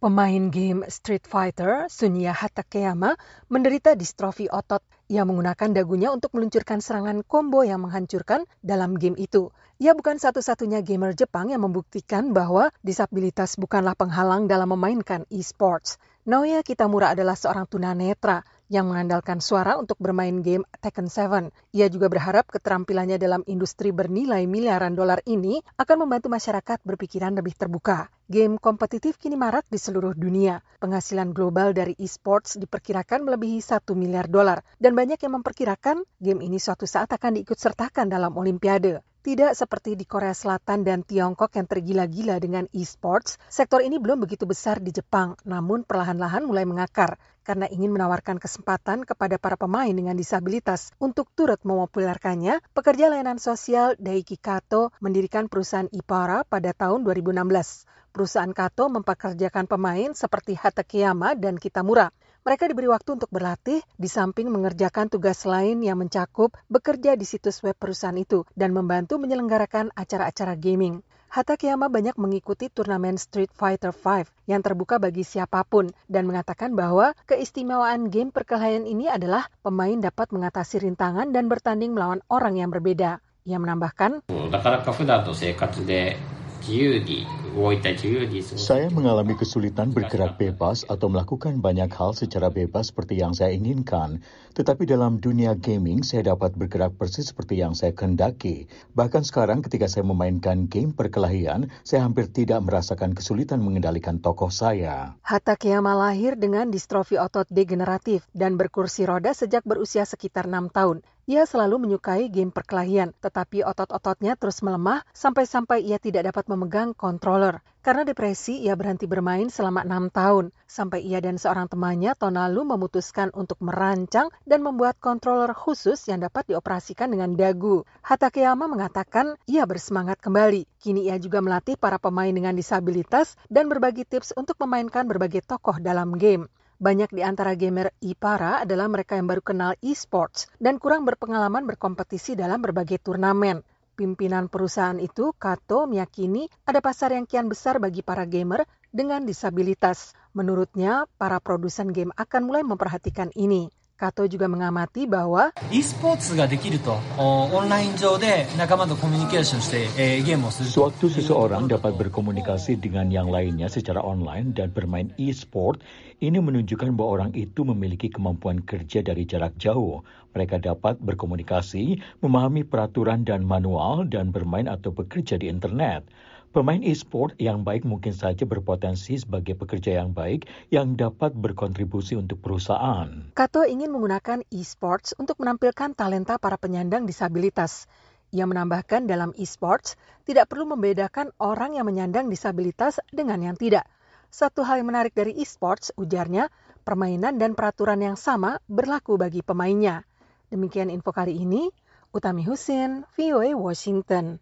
Pemain game Street Fighter, Sunya Hatakeyama, menderita distrofi otot. Ia menggunakan dagunya untuk meluncurkan serangan combo yang menghancurkan dalam game itu. Ia bukan satu-satunya gamer Jepang yang membuktikan bahwa disabilitas bukanlah penghalang dalam memainkan e-sports. Naoya Kitamura adalah seorang tunanetra yang mengandalkan suara untuk bermain game Tekken 7. Ia juga berharap keterampilannya dalam industri bernilai miliaran dolar ini akan membantu masyarakat berpikiran lebih terbuka. Game kompetitif kini marak di seluruh dunia. Penghasilan global dari e-sports diperkirakan melebihi 1 miliar dolar dan banyak yang memperkirakan game ini suatu saat akan diikutsertakan dalam Olimpiade. Tidak seperti di Korea Selatan dan Tiongkok yang tergila-gila dengan e-sports, sektor ini belum begitu besar di Jepang, namun perlahan-lahan mulai mengakar karena ingin menawarkan kesempatan kepada para pemain dengan disabilitas untuk turut memopulerkannya. Pekerja layanan sosial Daiki Kato mendirikan perusahaan Ipara pada tahun 2016. Perusahaan Kato mempekerjakan pemain seperti Hatakeyama dan Kitamura. Mereka diberi waktu untuk berlatih di samping mengerjakan tugas lain yang mencakup bekerja di situs web perusahaan itu dan membantu menyelenggarakan acara-acara gaming. Hatakeyama banyak mengikuti turnamen Street Fighter V yang terbuka bagi siapapun dan mengatakan bahwa keistimewaan game perkelahian ini adalah pemain dapat mengatasi rintangan dan bertanding melawan orang yang berbeda. Ia menambahkan, saya mengalami kesulitan bergerak bebas atau melakukan banyak hal secara bebas seperti yang saya inginkan. Tetapi dalam dunia gaming, saya dapat bergerak persis seperti yang saya kehendaki. Bahkan sekarang ketika saya memainkan game perkelahian, saya hampir tidak merasakan kesulitan mengendalikan tokoh saya. Hatakeyama lahir dengan distrofi otot degeneratif dan berkursi roda sejak berusia sekitar 6 tahun. Ia selalu menyukai game perkelahian, tetapi otot-ototnya terus melemah sampai-sampai ia tidak dapat memegang controller. Karena depresi, ia berhenti bermain selama 6 tahun, sampai ia dan seorang temannya tahun lalu memutuskan untuk merancang dan membuat controller khusus yang dapat dioperasikan dengan dagu. Hatakeyama mengatakan ia bersemangat kembali. Kini ia juga melatih para pemain dengan disabilitas dan berbagi tips untuk memainkan berbagai tokoh dalam game. Banyak di antara gamer Ipara adalah mereka yang baru kenal e-sports dan kurang berpengalaman berkompetisi dalam berbagai turnamen. Pimpinan perusahaan itu, Kato, meyakini ada pasar yang kian besar bagi para gamer dengan disabilitas. Menurutnya, para produsen game akan mulai memperhatikan ini. Kato juga mengamati bahwa sewaktu seseorang dapat berkomunikasi dengan yang lainnya secara online dan bermain e-sport, ini menunjukkan bahwa orang itu memiliki kemampuan kerja dari jarak jauh. Mereka dapat berkomunikasi, memahami peraturan dan manual, dan bermain atau bekerja di internet. Pemain e-sport yang baik mungkin saja berpotensi sebagai pekerja yang baik yang dapat berkontribusi untuk perusahaan. Kato ingin menggunakan e-sports untuk menampilkan talenta para penyandang disabilitas. Ia menambahkan dalam e-sports tidak perlu membedakan orang yang menyandang disabilitas dengan yang tidak. Satu hal yang menarik dari e-sports, ujarnya, permainan dan peraturan yang sama berlaku bagi pemainnya. Demikian info kali ini, Utami Husin, VOA Washington.